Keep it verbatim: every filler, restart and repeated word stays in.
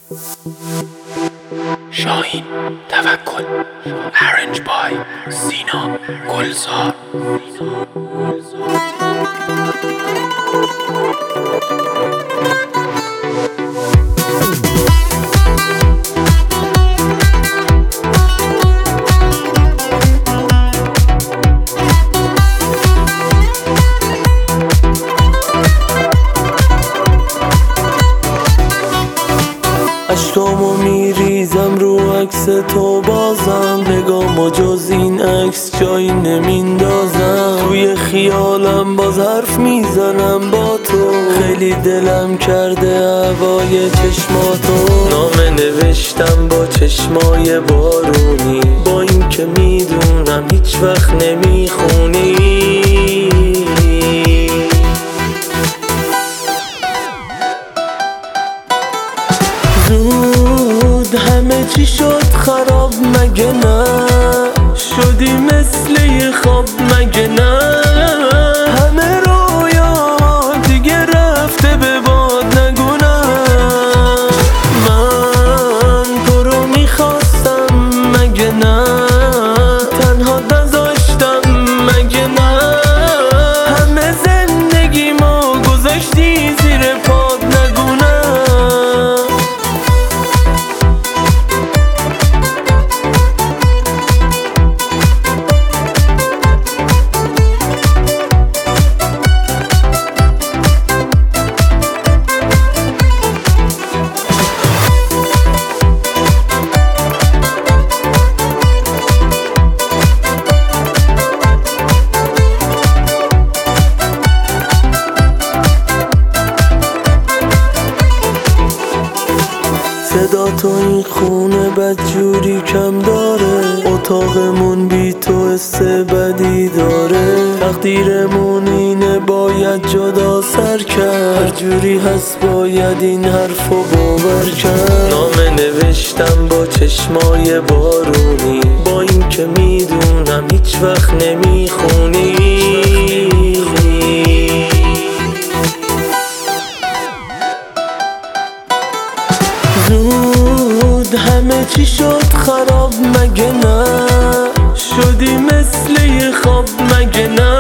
شاهین توکل ارنج بای سینا گلزار. اشکامو میریزم رو عکس تو، بازم نگامو جز این عکس جایی نمیندازم. توی خیالم باز حرف میزنم با تو، خیلی دلم کرده هوای چشماتو. نامه نوشتم با چشمای بارونی، با این که میدونم هیچ وقت نمیخونی. زود همه چی شد خراب مگه نه؟ شدی مثل یه خواب مگه نه؟ همه رویا دیگه رفته به باد نگو نه. من تو رو میخواستم مگه نه؟ تنها نذاشتم مگه نه؟ همه زندگیمو گذاشتی زیر پاد نگو نه. صدا تو این خونه بدجوری کم داره، اتاقمون بی تو حس بدی داره. تقدیرمون اینه باید جدا سر کرد، هر جوری هست باید این حرفو باور کرد. نامه نوشتم با چشمای بارونی، با این که میدونم هیچ وقت نمیخونی. زود همه چی شد خراب مگه نه؟ شدی مثل یه خواب مگه نه؟